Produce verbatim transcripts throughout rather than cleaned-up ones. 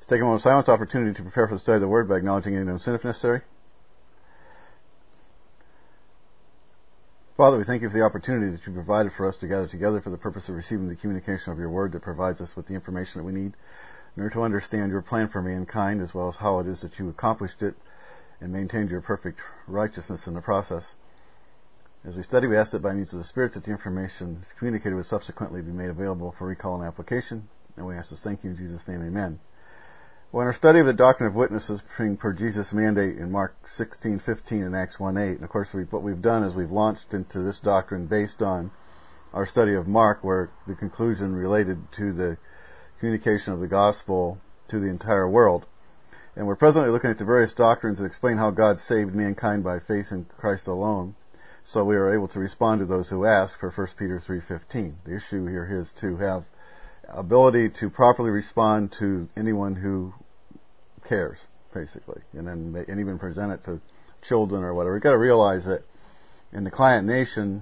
take a moment of silence, opportunity to prepare for the study of the Word by acknowledging any known sin if necessary. Father, we thank you for the opportunity that you provided for us to gather together for the purpose of receiving the communication of your Word that provides us with the information that we need in order to understand your plan for mankind, as well as how it is that you accomplished it and maintained your perfect righteousness in the process. As we study, we ask that by means of the Spirit that the information is communicated with subsequently be made available for recall and application. And we ask this, thank you in Jesus' name, amen. Well, in our study of the doctrine of witnesses per Jesus' mandate in Mark sixteen fifteen and Acts one eight, and of course we, what we've done is we've launched into this doctrine based on our study of Mark, where the conclusion related to the communication of the gospel to the entire world. And we're presently looking at the various doctrines that explain how God saved mankind by faith in Christ alone. So we are able to respond to those who ask for First Peter three fifteen. The issue here is to have ability to properly respond to anyone who cares, basically, and then and even present it to children or whatever. We've got to realize that in the client nation,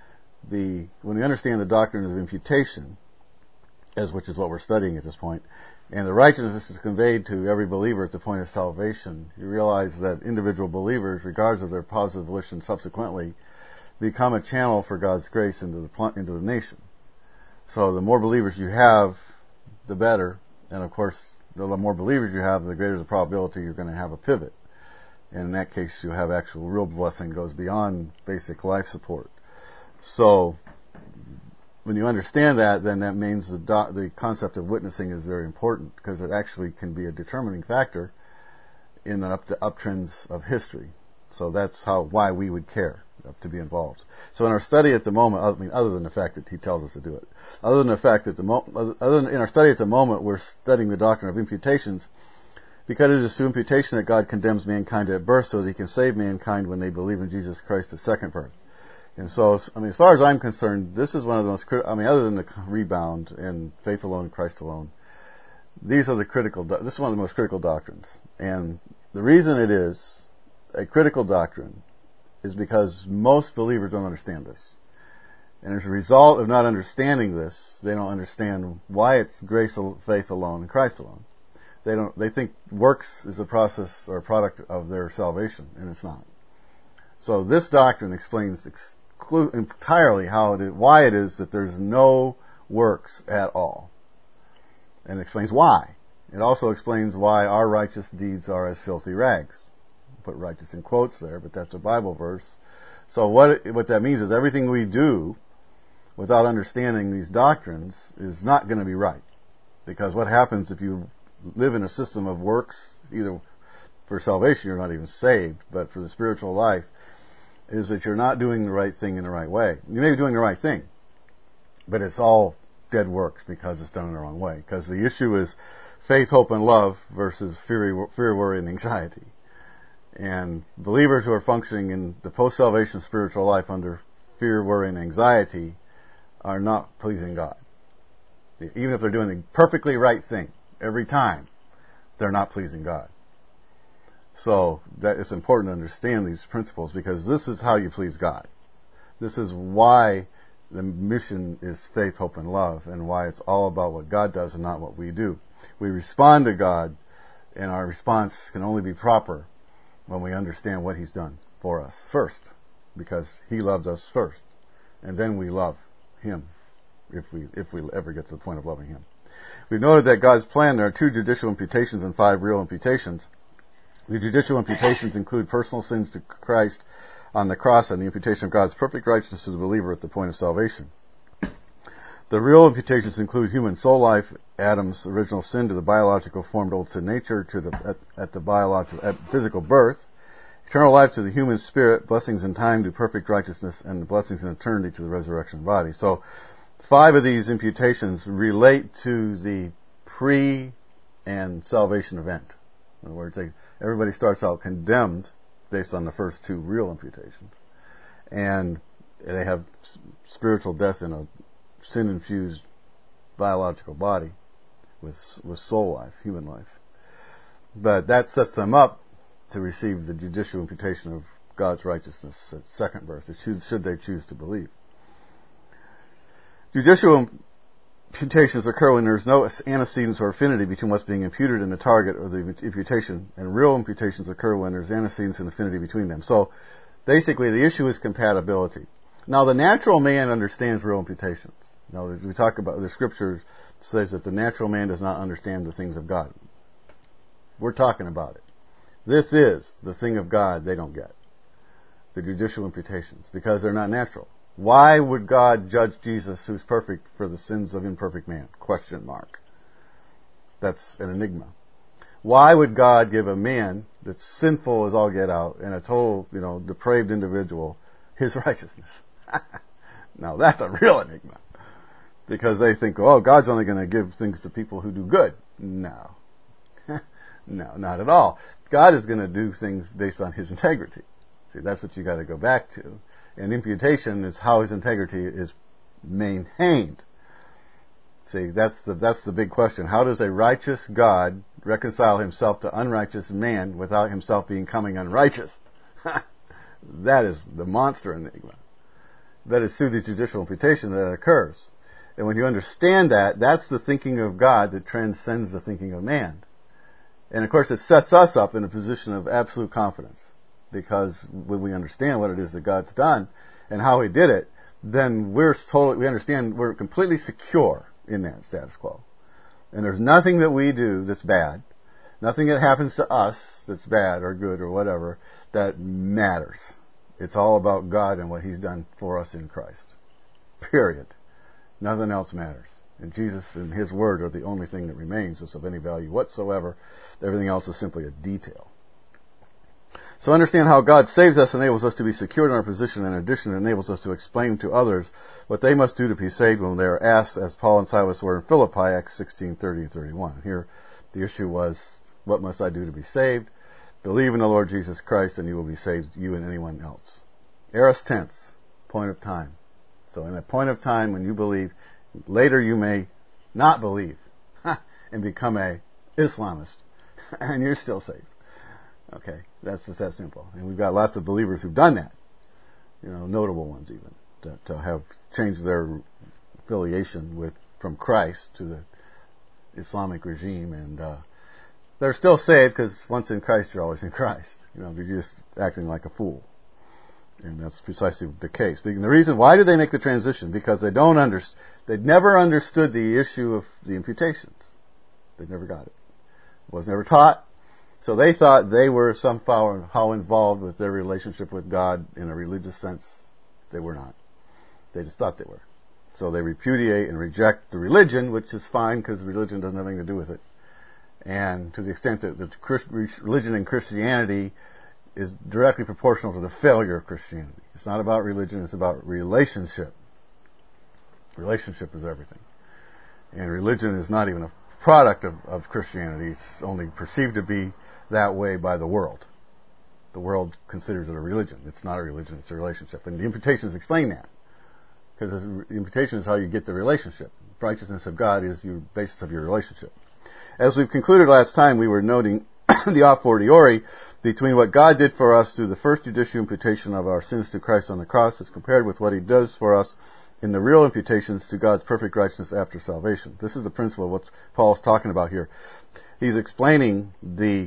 the when we understand the doctrine of imputation, as which is what we're studying at this point, and the righteousness is conveyed to every believer at the point of salvation, you realize that individual believers, regardless of their positive volition subsequently, become a channel for God's grace into the into the nation. So the more believers you have, the better. And of course, the more believers you have, the greater the probability you're going to have a pivot. And in that case, you have actual real blessing goes beyond basic life support. So when you understand that, then that means the do- the concept of witnessing is very important, because it actually can be a determining factor in the up to uptrends of history. So that's how why we would care to be involved. So in our study at the moment, I mean, other than the fact that he tells us to do it, other than the fact that the mo- other than in our study at the moment, we're studying the doctrine of imputations, because it is through imputation that God condemns mankind at birth, so that He can save mankind when they believe in Jesus Christ at second birth. And so, I mean, as far as I'm concerned, this is one of the most, I mean, other than the rebound and faith alone, Christ alone, these are the critical, this is one of the most critical doctrines. And the reason it is a critical doctrine is because most believers don't understand this. And as a result of not understanding this, they don't understand why it's grace, faith alone, and Christ alone. They don't, they think works is a process or a product of their salvation, and it's not. So this doctrine explains exclu- entirely how it is, why it is that there's no works at all. And it explains why. It also explains why our righteous deeds are as filthy rags. Put righteous in quotes there, but that's a Bible verse. So what it, what that means is everything we do without understanding these doctrines is not going to be right. Because what happens if you live in a system of works, either for salvation you're not even saved, but for the spiritual life, is that you're not doing the right thing in the right way. You may be doing the right thing, but it's all dead works because it's done in the wrong way. Because the issue is faith, hope, and love versus fear, fear, worry, and anxiety. And believers who are functioning in the post-salvation spiritual life under fear, worry, and anxiety are not pleasing God. Even if they're doing the perfectly right thing every time, they're not pleasing God. So that it's important to understand these principles, because this is how you please God. This is why the mission is faith, hope, and love, and why it's all about what God does and not what we do. We respond to God, and our response can only be proper when we understand what He's done for us first, because He loved us first, and then we love Him, if we if we ever get to the point of loving Him. We've noted that God's plan, there are two judicial imputations and five real imputations. The judicial imputations include personal sins to Christ on the cross and the imputation of God's perfect righteousness to the believer at the point of salvation. The real imputations include human soul life, Adam's original sin to the biological formed old sin nature to the at, at the biological at physical birth, eternal life to the human spirit, blessings in time to perfect righteousness, and blessings in eternity to the resurrection body. So, five of these imputations relate to the pre and salvation event. In other words, they, everybody starts out condemned based on the first two real imputations, and they have spiritual death in a sin-infused biological body with with soul life, human life. But that sets them up to receive the judicial imputation of God's righteousness at second birth, should they choose to believe. Judicial imputations occur when there's no antecedents or affinity between what's being imputed and the target or the imputation, and real imputations occur when there's antecedents and affinity between them. So, basically, the issue is compatibility. Now, the natural man understands real imputations. Now, as we talk about, the scripture says that the natural man does not understand the things of God. We're talking about it. This is the thing of God they don't get. The judicial imputations, because they're not natural. Why would God judge Jesus, who's perfect, for the sins of imperfect man? Question mark. That's an enigma. Why would God give a man that's sinful as all get out and a total, you know, depraved individual his righteousness? Now that's a real enigma. Because they think, oh, God's only going to give things to people who do good. No. No, not at all. God is going to do things based on His integrity. See, that's what you got to go back to. And imputation is how His integrity is maintained. See, that's the, that's the big question. How does a righteous God reconcile Himself to unrighteous man without Himself becoming unrighteous? That is the monster enigma. That is through the judicial imputation that it occurs. And when you understand that, that's the thinking of God that transcends the thinking of man. And of course, it sets us up in a position of absolute confidence. Because when we understand what it is that God's done and how He did it, then we're totally, we understand we're completely secure in that status quo. And there's nothing that we do that's bad, nothing that happens to us that's bad or good or whatever, that matters. It's all about God and what He's done for us in Christ. Period. Nothing else matters. And Jesus and His Word are the only thing that remains that's of any value whatsoever. Everything else is simply a detail. So understand how God saves us, enables us to be secured in our position. In addition, it enables us to explain to others what they must do to be saved when they are asked, as Paul and Silas were in Philippi, Acts sixteen, thirty and thirty-one. Here, the issue was, what must I do to be saved? Believe in the Lord Jesus Christ and you will be saved, you and anyone else. Aorist tense, point of time. So in a point of time when you believe, later you may not believe and become a Islamist and you're still saved. Okay, that's just that simple. And we've got lots of believers who've done that. You know, notable ones even, that uh, have changed their affiliation with from Christ to the Islamic regime, and uh, they're still saved because once in Christ, you're always in Christ. You know, you're just acting like a fool. And that's precisely the case. And the reason, why did they make the transition? Because they don't understand, they'd never understood the issue of the imputations. They never got it. It was never taught. So they thought they were somehow how involved with their relationship with God in a religious sense. They were not. They just thought they were. So they repudiate and reject the religion, which is fine because religion doesn't have anything to do with it. And to the extent that the Christ, religion and Christianity is directly proportional to the failure of Christianity. It's not about religion, it's about relationship. Relationship is everything. And religion is not even a product of, of Christianity. It's only perceived to be that way by the world. The world considers it a religion. It's not a religion, it's a relationship. And the imputations explain that. Because the imputation is how you get the relationship. Righteousness of God is the basis of your relationship. As we've concluded last time, we were noting the a fortiori between what God did for us through the first judicial imputation of our sins to Christ on the cross as compared with what He does for us in the real imputations to God's perfect righteousness after salvation. This is the principle of what Paul's talking about here. He's explaining the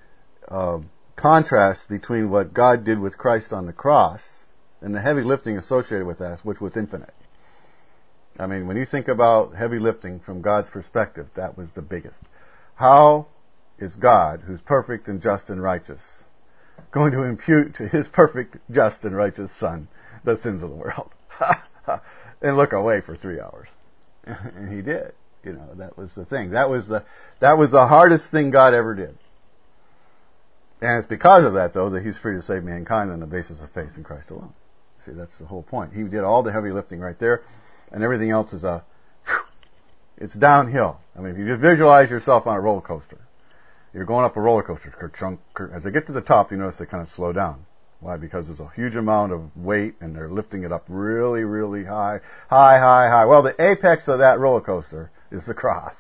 uh, contrast between what God did with Christ on the cross and the heavy lifting associated with that, which was infinite. I mean, when you think about heavy lifting from God's perspective, that was the biggest. How is God, who's perfect and just and righteous, going to impute to His perfect, just, and righteous Son the sins of the world? And look away for three hours. And He did. You know, that was the thing. That was the, that was the hardest thing God ever did. And it's because of that, though, that He's free to save mankind on the basis of faith in Christ alone. See, that's the whole point. He did all the heavy lifting right there, and everything else is a, whew, it's downhill. I mean, if you visualize yourself on a roller coaster, you're going up a roller coaster, ker-chunk, ker. As they get to the top, you notice they kind of slow down. Why? Because there's a huge amount of weight, and they're lifting it up really, really high, high, high, high. Well, the apex of that roller coaster is the cross.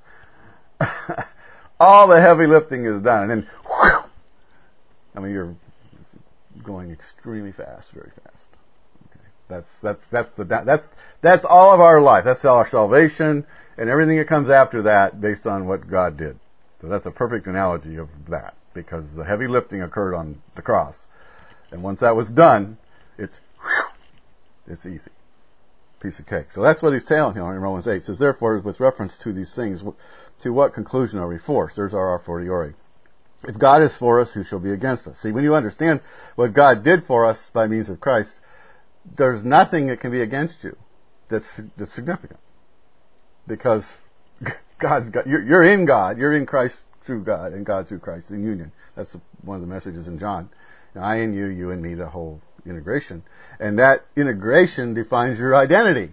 All the heavy lifting is done, and then, whew, I mean, you're going extremely fast, very fast. Okay. That's that's that's the that's that's all of our life. That's our salvation and everything that comes after that, based on what God did. So that's a perfect analogy of that, because the heavy lifting occurred on the cross, and once that was done, it's whew, it's easy, piece of cake. So that's what he's telling here in Romans eight. It says, therefore, with reference to these things, to what conclusion are we forced? There's our a fortiori. If God is for us, who shall be against us? See, when you understand what God did for us by means of Christ, there's nothing that can be against you that's, that's significant. Because God's got, you're, you're in God, you're in Christ through God, and God through Christ in union. That's the, one of the messages in John. I and you, you and me, the whole integration. And that integration defines your identity.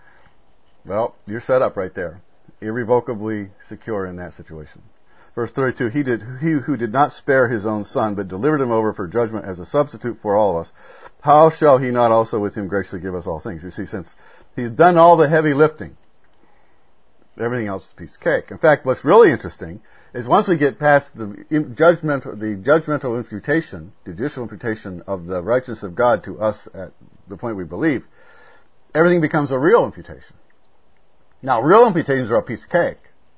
Well, you're set up right there. Irrevocably secure in that situation. Verse thirty-two, he did, he who did not spare his own son, but delivered him over for judgment as a substitute for all of us, how shall he not also with him graciously give us all things? You see, since he's done all the heavy lifting, everything else is a piece of cake. In fact, what's really interesting is once we get past the judgmental, the judgmental imputation, judicial imputation of the righteousness of God to us at the point we believe, everything becomes a real imputation. Now, real imputations are a piece of cake.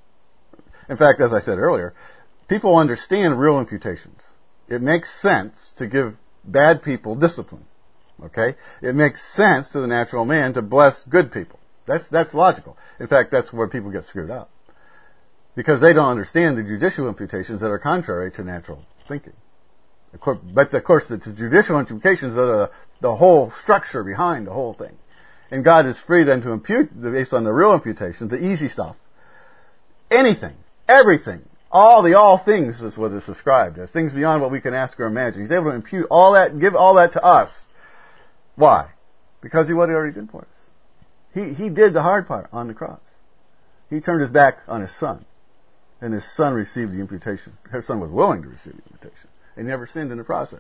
In fact, as I said earlier, people understand real imputations. It makes sense to give bad people discipline. Okay? It makes sense to the natural man to bless good people. That's, that's logical. In fact, that's where people get screwed up. Because they don't understand the judicial imputations that are contrary to natural thinking. But of course, the judicial implications are the, the whole structure behind the whole thing. And God is free then to impute, based on the real imputations, the easy stuff. Anything. Everything. All the all things is what is described as. Things beyond what we can ask or imagine. He's able to impute all that and give all that to us. Why? Because he what he already did for us. He, he did the hard part on the cross. He turned his back on his son. And his son received the imputation. His son was willing to receive the imputation. He never sinned in the process.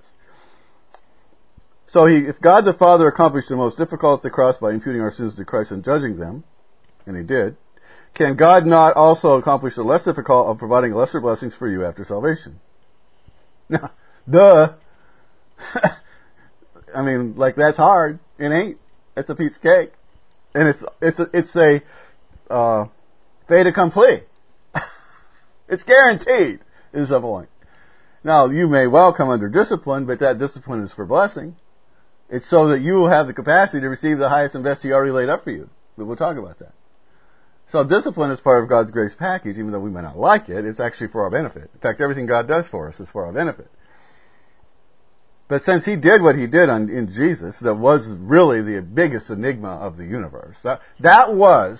So he, if God the Father accomplished the most difficult at the cross by imputing our sins to Christ and judging them, and he did, can God not also accomplish the less difficult of providing lesser blessings for you after salvation? Now, duh. I mean, like, that's hard. It ain't. It's a piece of cake. And it's, it's a, it's a, uh, fait accompli. It's guaranteed, is the point. Now, you may well come under discipline, but that discipline is for blessing. It's so that you will have the capacity to receive the highest and best he already laid up for you. But we'll talk about that. So discipline is part of God's grace package, even though we may not like it. It's actually for our benefit. In fact, everything God does for us is for our benefit. But since he did what he did on, in Jesus, that was really the biggest enigma of the universe. That, that was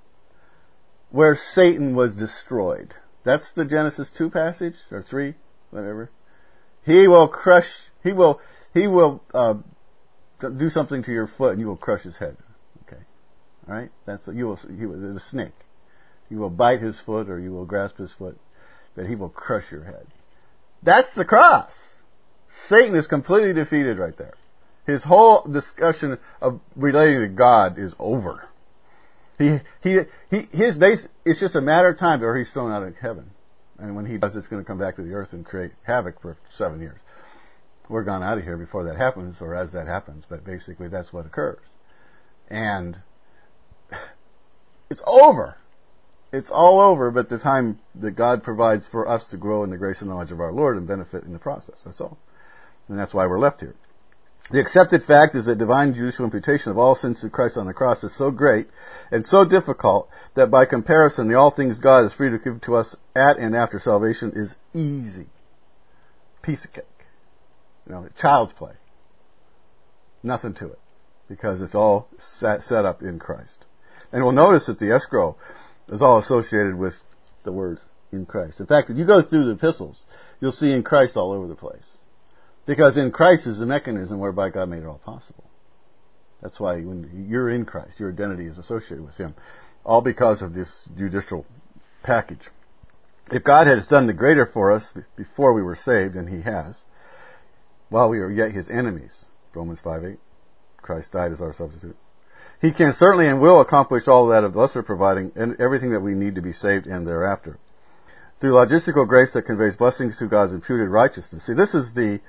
where Satan was destroyed. That's the Genesis two passage, or three, whatever. He will crush, he will, he will, uh, do something to your foot and you will crush his head. Okay. Alright? That's, you will, he will, there's a snake. You will bite his foot or you will grasp his foot, but he will crush your head. That's the cross. Satan is completely defeated right there. His whole discussion of relating to God is over. He, he, he, his base, it's just a matter of time or he's thrown out of heaven. And when he does, it's going to come back to the earth and create havoc for seven years. We're gone out of here before that happens, or as that happens, but basically that's what occurs. And it's over. It's all over, but the time that God provides for us to grow in the grace and knowledge of our Lord and benefit in the process. That's all. And that's why we're left here. The accepted fact is that divine judicial imputation of all sins to Christ on the cross is so great and so difficult that by comparison, the all things God is free to give to us at and after salvation is easy. Piece of cake. You know, child's play. Nothing to it. Because it's all set, set up in Christ. And we'll notice that the escrow is all associated with the words in Christ. In fact, if you go through the epistles, you'll see in Christ all over the place. Because in Christ is the mechanism whereby God made it all possible. That's why when you're in Christ, your identity is associated with him. All because of this judicial package. If God has done the greater for us before we were saved, and he has, while we are yet his enemies, Romans five eight, Christ died as our substitute, he can certainly and will accomplish all that of lesser providing and everything that we need to be saved and thereafter. Through logistical grace that conveys blessings to God's imputed righteousness. See, this is the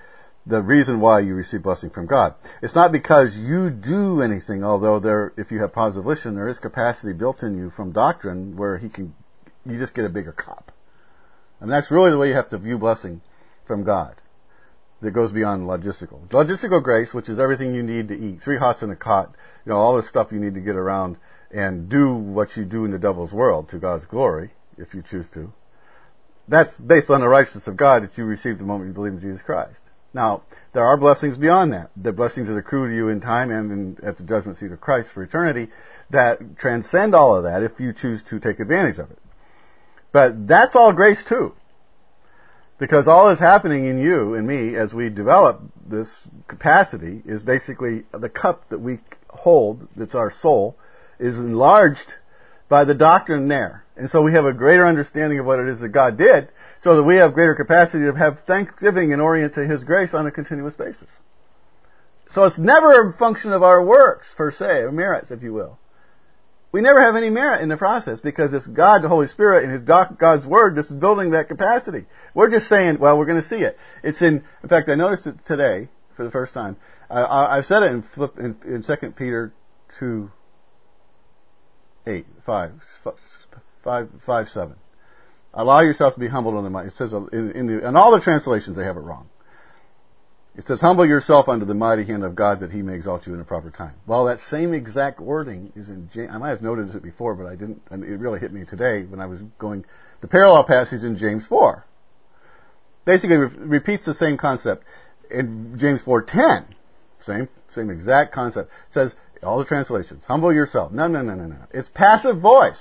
the reason why you receive blessing from God. It's not because you do anything, although there, if you have positive volition, there is capacity built in you from doctrine where he can, you just get a bigger cup. And that's really the way you have to view blessing from God. That goes beyond logistical. Logistical grace, which is everything you need to eat, three hots in a cot, you know, all the stuff you need to get around and do what you do in the devil's world to God's glory, if you choose to. That's based on the righteousness of God that you received the moment you believe in Jesus Christ. Now, there are blessings beyond that. The blessings that accrue to you in time and in, at the judgment seat of Christ for eternity that transcend all of that if you choose to take advantage of it. But that's all grace too. Because all that's happening in you and me as we develop this capacity is basically the cup that we hold, that's our soul, is enlarged by the doctrine there. And so we have a greater understanding of what it is that God did, so that we have greater capacity to have thanksgiving and orient to His grace on a continuous basis. So it's never a function of our works, per se, or merits, if you will. We never have any merit in the process because it's God, the Holy Spirit, and His doc, God's Word that's building that capacity. We're just saying, well, we're going to see it. It's in, in fact, I noticed it today for the first time. I, I, I've said it in, flip, in, in Second Peter two, eight, five, five, five, seven. Allow yourself to be humbled under my, it says in, in, the, in all the translations they have it wrong. It says, humble yourself under the mighty hand of God that He may exalt you in the proper time. Well, that same exact wording is in James. I might have noted it before, but I didn't, I mean, it really hit me today when I was going, the parallel passage in James four. Basically re- repeats the same concept. In James four ten, same, same exact concept. It says, all the translations, humble yourself. No, no, no, no, no. It's passive voice.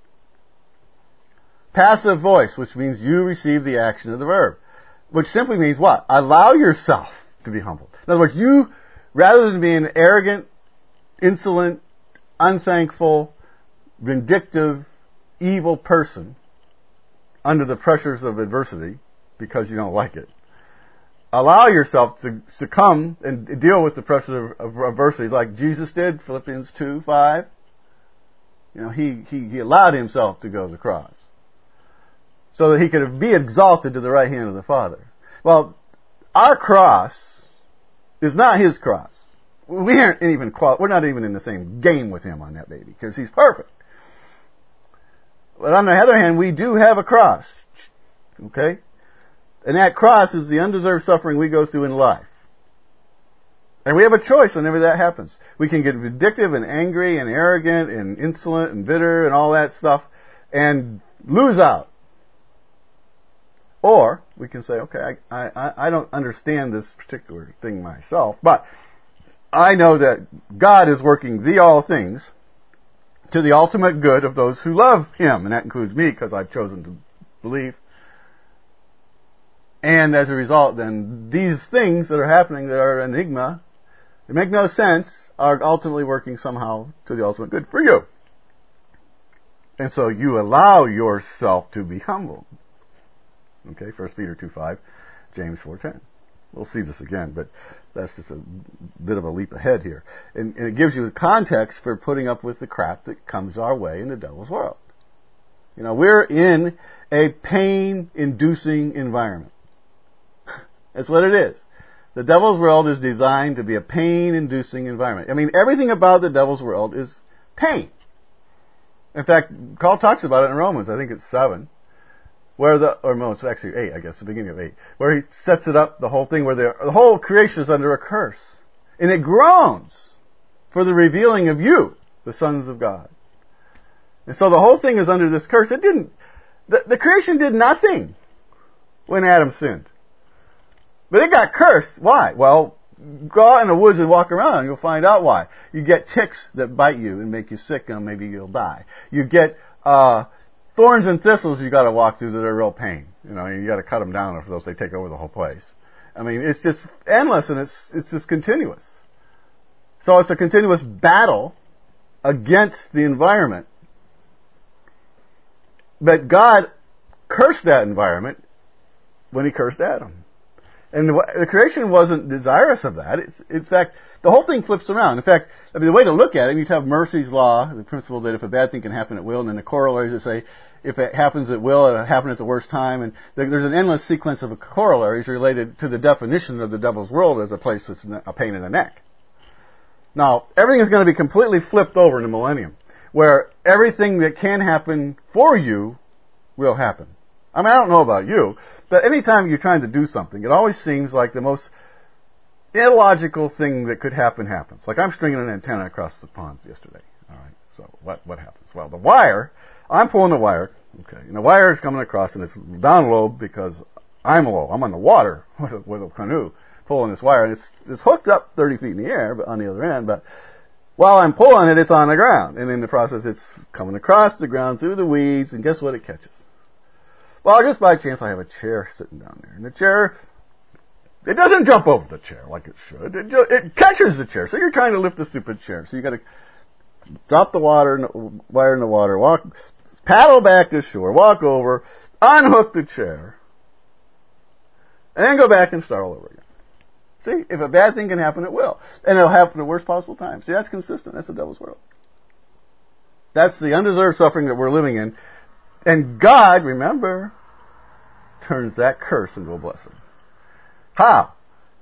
Passive voice, which means you receive the action of the verb. Which simply means what? Allow yourself to be humbled. In other words, you, rather than being an arrogant, insolent, unthankful, vindictive, evil person under the pressures of adversity because you don't like it, allow yourself to succumb and deal with the pressure of, of adversities like Jesus did, Philippians two, five. You know, he, he, he allowed himself to go to the cross so that he could be exalted to the right hand of the Father. Well, our cross is not his cross. We aren't even quali- we're not even in the same game with him on that baby because he's perfect. But on the other hand, we do have a cross. Okay? And that cross is the undeserved suffering we go through in life. And we have a choice whenever that happens. We can get vindictive and angry and arrogant and insolent and bitter and all that stuff and lose out. Or we can say, okay, I, I, I don't understand this particular thing myself, but I know that God is working the all things to the ultimate good of those who love Him, and that includes me because I've chosen to believe. And as a result, then, these things that are happening that are an enigma, that make no sense, are ultimately working somehow to the ultimate good for you. And so you allow yourself to be humbled. Okay, First Peter two five, James four ten. We'll see this again, but that's just a bit of a leap ahead here. And, and it gives you the context for putting up with the crap that comes our way in the devil's world. You know, we're in a pain-inducing environment. That's what it is. The devil's world is designed to be a pain-inducing environment. I mean, everything about the devil's world is pain. In fact, Paul talks about it in Romans, I think it's seven. Where the, or no, it's actually eight, I guess, the beginning of eight, where he sets it up, the whole thing, where the, the whole creation is under a curse. And it groans for the revealing of you, the sons of God. And so the whole thing is under this curse. It didn't, the, the creation did nothing when Adam sinned. But it got cursed. Why? Well, go out in the woods and walk around and you'll find out why. You get ticks that bite you and make you sick and maybe you'll die. You get, uh, thorns and thistles you got to walk through that are real pain. You know, you got to cut them down or else they take over the whole place. I mean, it's just endless and it's it's just continuous. So it's a continuous battle against the environment. But God cursed that environment when He cursed Adam. And the, the creation wasn't desirous of that. It's, in fact, the whole thing flips around. In fact, I mean, the way to look at it, you have Murphy's Law, the principle that if a bad thing can happen at will, and then the corollaries that say if it happens at will, it'll happen at the worst time. And there's an endless sequence of corollaries related to the definition of the devil's world as a place that's a pain in the neck. Now, everything is going to be completely flipped over in the millennium, where everything that can happen for you will happen. I mean, I don't know about you, but anytime you're trying to do something, it always seems like the most illogical thing that could happen happens. Like I'm stringing an antenna across the ponds yesterday. All right, so what what happens? Well, the wire, I'm pulling the wire, okay, and the wire is coming across, and it's down low because I'm low. I'm on the water with a, with a canoe pulling this wire, and it's it's hooked up thirty feet in the air, but on the other end, but while I'm pulling it, it's on the ground, and in the process, it's coming across the ground through the weeds, and guess what it catches? Well, just by chance, I have a chair sitting down there. And the chair, it doesn't jump over the chair like it should. It, ju- it catches the chair. So you're trying to lift a stupid chair. So you got to drop the water, in the, wire in the water, walk, paddle back to shore, walk over, unhook the chair, and then go back and start all over again. See, if a bad thing can happen, it will. And it'll happen at the worst possible time. See, that's consistent. That's the devil's world. That's the undeserved suffering that we're living in. And God, remember, turns that curse into a blessing. How?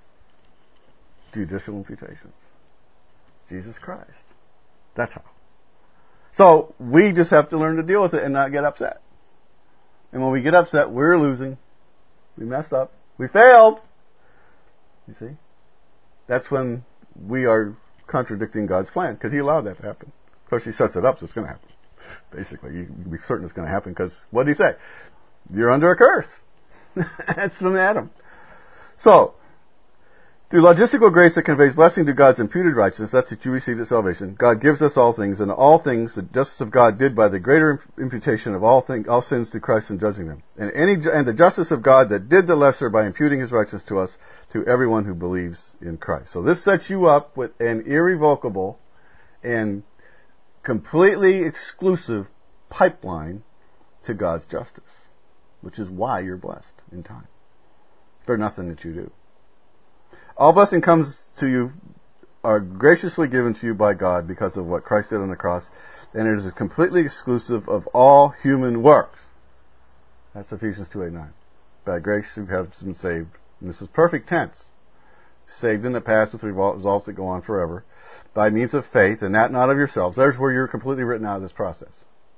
Judicial imputations. Jesus Christ. That's how. So, we just have to learn to deal with it and not get upset. And when we get upset, we're losing. We messed up. We failed. You see? That's when we are contradicting God's plan, because He allowed that to happen. Of course, He sets it up, so it's going to happen. Basically, you can be certain it's going to happen, because what did He say? You're under a curse. That's from Adam. So, through logistical grace that conveys blessing to God's imputed righteousness, that's that you received at salvation, God gives us all things, and all things the justice of God did by the greater imputation of all things, all sins to Christ in judging them. And any and the justice of God that did the lesser by imputing His righteousness to us, to everyone who believes in Christ. So this sets you up with an irrevocable and completely exclusive pipeline to God's justice, which is why you're blessed in time. For nothing that you do. All blessing comes to you, are graciously given to you by God because of what Christ did on the cross, and it is completely exclusive of all human works. That's Ephesians two eight nine. By grace you have been saved. And this is perfect tense. Saved in the past with results that go on forever. By means of faith, and that not of yourselves. There's where you're completely written out of this process.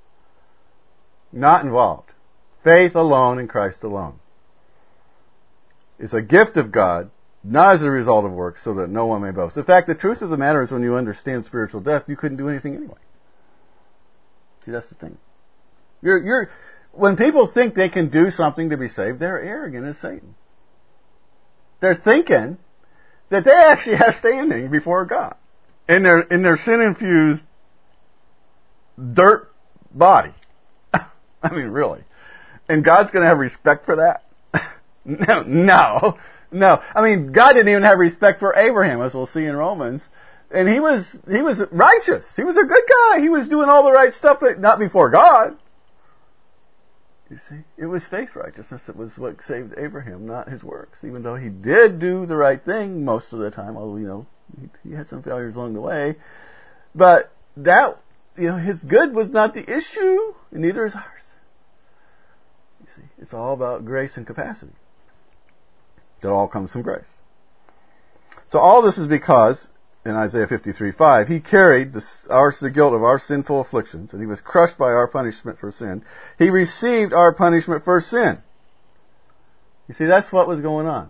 Not involved. Faith alone in Christ alone. It's a gift of God, not as a result of works, so that no one may boast. In fact, the truth of the matter is when you understand spiritual death, you couldn't do anything anyway. See, that's the thing. You're, you're, when people think they can do something to be saved, they're arrogant as Satan. They're thinking that they actually have standing before God in their in their sin-infused dirt body. I mean, really. And God's going to have respect for that? no, no, no. I mean, God didn't even have respect for Abraham, as we'll see in Romans. And he was he was righteous. He was a good guy. He was doing all the right stuff, but not before God. You see, it was faith righteousness that was what saved Abraham, not his works. Even though he did do the right thing most of the time, although, you know, he, he had some failures along the way. But that, you know, his good was not the issue, and neither is ours. You see, it's all about grace and capacity. That all comes from grace. So all this is because, in Isaiah fifty-three five, He carried the, our, the guilt of our sinful afflictions, and He was crushed by our punishment for sin. He received our punishment for sin. You see, that's what was going on.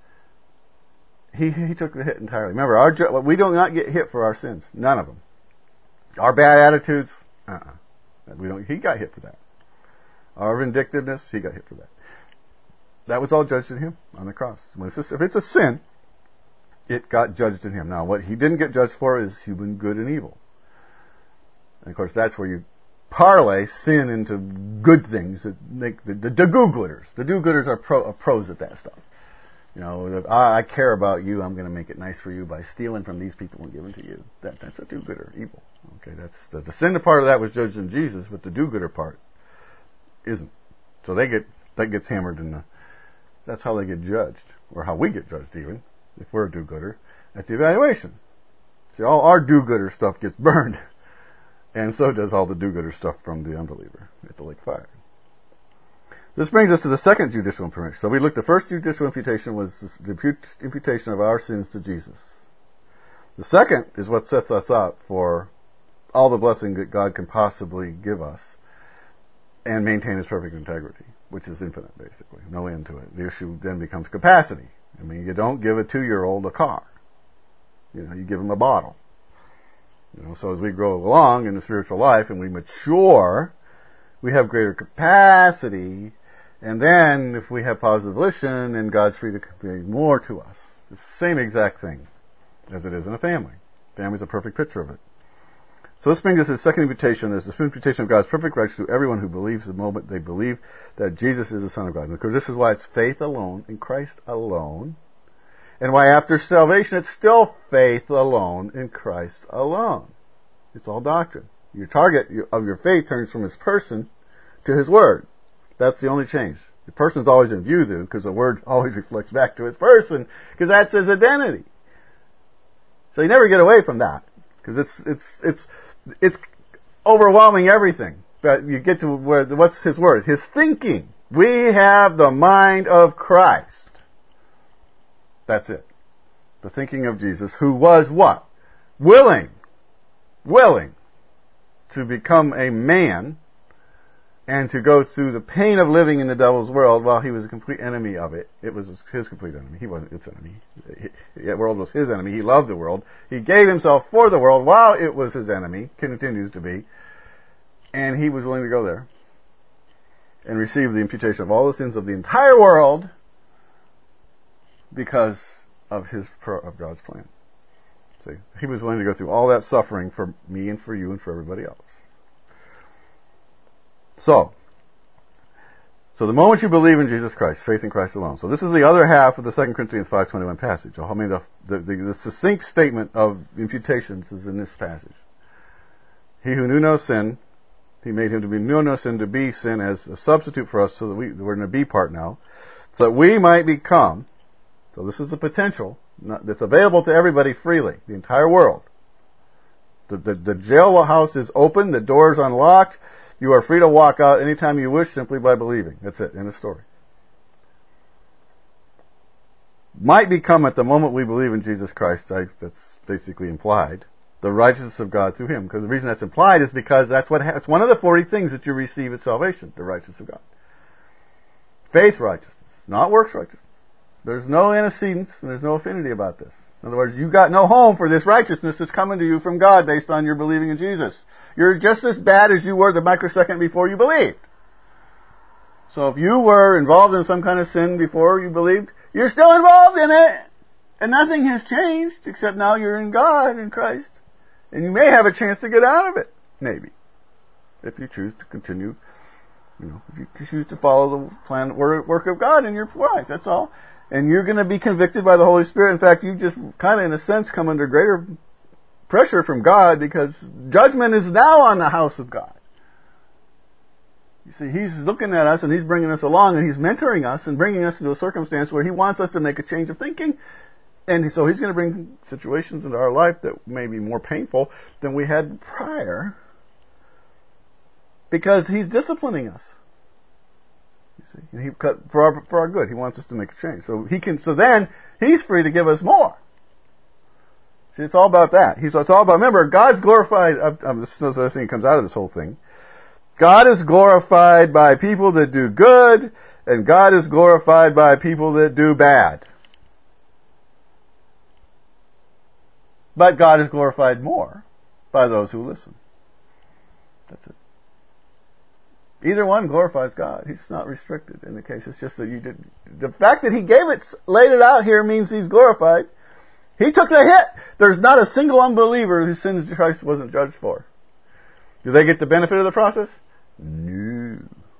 He, he took the hit entirely. Remember, our, we do not get hit for our sins. None of them. Our bad attitudes, uh-uh. We don't, He got hit for that. Our vindictiveness, He got hit for that. That was all judged in Him on the cross. When it's a, if it's a sin, it got judged in Him. Now, what He didn't get judged for is human good and evil. And of course, that's where you parlay sin into good things that make the, the, the do-gooders. The do-gooders are, pro, are pros at that stuff. You know, I, I care about you, I'm going to make it nice for you by stealing from these people and giving to you. That, that's a do-gooder, evil. Okay, that's the, the sin part of that was judged in Jesus, but the do-gooder part isn't. So they get that gets hammered in the That's how they get judged, or how we get judged even, if we're a do-gooder. That's the evaluation. See, all our do-gooder stuff gets burned, and so does all the do-gooder stuff from the unbeliever at the lake of fire. This brings us to the second judicial imputation. So we looked, the first judicial imputation was the imputation of our sins to Jesus. The second is what sets us up for all the blessing that God can possibly give us and maintain His perfect integrity, which is infinite, basically. No end to it. The issue then becomes capacity. I mean, you don't give a two-year-old a car. You know, you give him a bottle. You know, so as we grow along in the spiritual life and we mature, we have greater capacity, and then if we have positive volition, then God's free to convey more to us. It's the same exact thing as it is in a family. Family is a perfect picture of it. So this brings us to the second imputation. There's the imputation of God's perfect righteousness to everyone who believes the moment they believe that Jesus is the Son of God. And of course, this is why it's faith alone, in Christ alone, and why after salvation it's still faith alone, in Christ alone. It's all doctrine. Your target of your faith turns from His person to His Word. That's the only change. The person's always in view, though, because the Word always reflects back to His person, because that's His identity. So you never get away from that, because it's it's it's it's overwhelming everything. But you get to where what's His Word? His thinking. We have the mind of Christ. That's it. The thinking of Jesus, who was what? Willing, willing to become a man and to go through the pain of living in the devil's world while he was a complete enemy of it. It was his complete enemy. He wasn't its enemy. The world was his enemy. He loved the world. He gave himself for the world while it was his enemy, continues to be, and he was willing to go there and receive the imputation of all the sins of the entire world because of his of God's plan. See, he was willing to go through all that suffering for me and for you and for everybody else. So, so the moment you believe in Jesus Christ, faith in Christ alone. So this is the other half of the Second Corinthians five twenty-one passage. I mean, the, the, the, the succinct statement of imputations is in this passage. He who knew no sin, He made Him to be knew no sin, to be sin as a substitute for us, so that we, we're in the B part now, so that we might become, so this is the potential not, that's available to everybody freely, the entire world. The, the, the jailhouse is open, the door is unlocked. You are free to walk out anytime you wish simply by believing. That's it. End of story. Might become at the moment we believe in Jesus Christ, I, that's basically implied, the righteousness of God through Him. Because the reason that's implied is because that's what it's one of the forty things that you receive at salvation, the righteousness of God. Faith righteousness, not works righteousness. There's no antecedents and there's no affinity about this. In other words, you got no home for this righteousness that's coming to you from God based on your believing in Jesus. You're just as bad as you were the microsecond before you believed. So if you were involved in some kind of sin before you believed, you're still involved in it. And nothing has changed except now you're in God, in Christ. And you may have a chance to get out of it. Maybe. If you choose to continue, you know, if you choose to follow the plan, work of God in your life. That's all. And you're going to be convicted by the Holy Spirit. In fact, you just kind of, in a sense, come under greater pressure from God because judgment is now on the house of God. You see, He's looking at us and He's bringing us along and He's mentoring us and bringing us into a circumstance where He wants us to make a change of thinking. And so He's going to bring situations into our life that may be more painful than we had prior because He's disciplining us. You see, and he cut for our for our good. He wants us to make a change. So He can. So then He's free to give us more. See, it's all about that. He's, it's all about, remember, God's glorified, um, this is the other thing that comes out of this whole thing. God is glorified by people that do good, and God is glorified by people that do bad. But God is glorified more by those who listen. That's it. Either one glorifies God. He's not restricted in the case. It's just that you did, the fact that He gave it, laid it out here means He's glorified. He took the hit. There's not a single unbeliever whose sins Christ wasn't judged for. Do they get the benefit of the process? No.